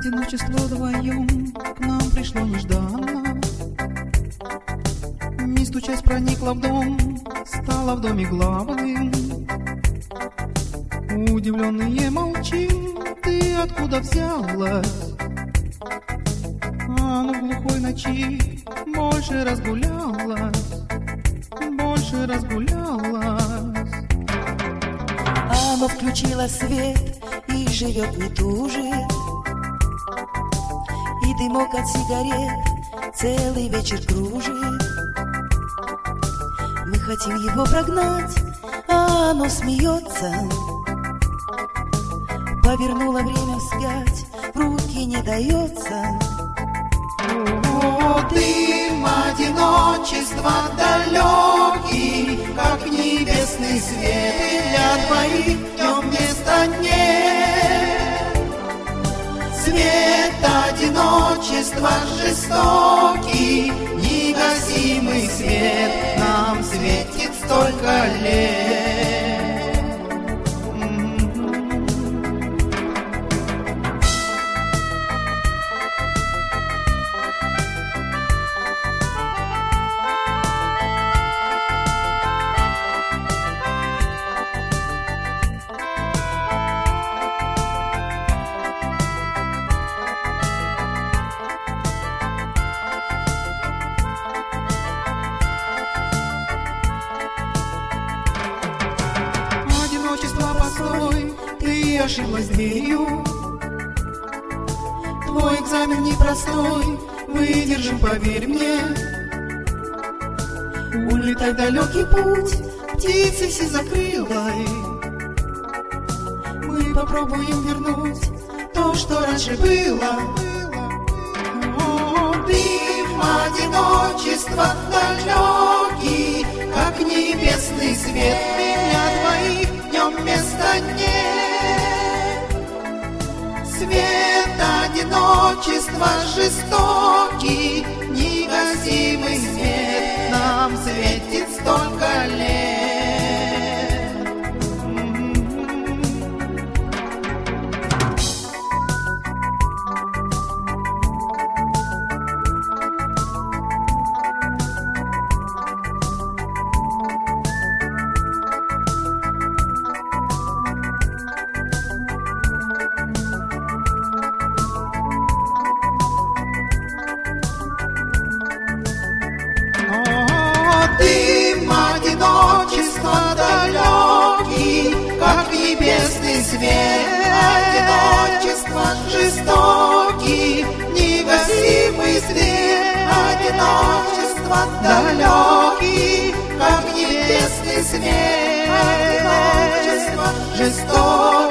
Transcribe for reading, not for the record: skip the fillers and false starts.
Одиночество вдвоем к нам пришло нежданно. Не стучась, проникла в дом, стала в доме главным. Удивленные молчим, ты откуда взялась? А ну в глухой ночи больше разгулялась, больше разгулялась. Оно включило свет и живет, не тужит, и дымок от сигарет целый вечер кружит. Мы хотим его прогнать, а оно смеется. Повернуло время вспять, в руки не дается. О, дым одиночества далекий, как небесный свет, и для твоих днем места нет. Свет одиночества жестокий, негасимый свет, нам светит столько лет. Постой, ты ошиблась дверью. Твой экзамен непростой, выдержим, поверь мне. Улетай в далекий путь, птицей сизокрылой. Мы попробуем вернуть то, что раньше было. О, дым одиночества далекий, как небесный свет, меня двоих места нет. Свет одиночества жестокий, негасимый свет, нам светит столько лет. Дым одиночества далекий, как небесный свет, одиночество жестокий, негасимый свет, одиночество далекий, как небесный свет, одиночество жестокий.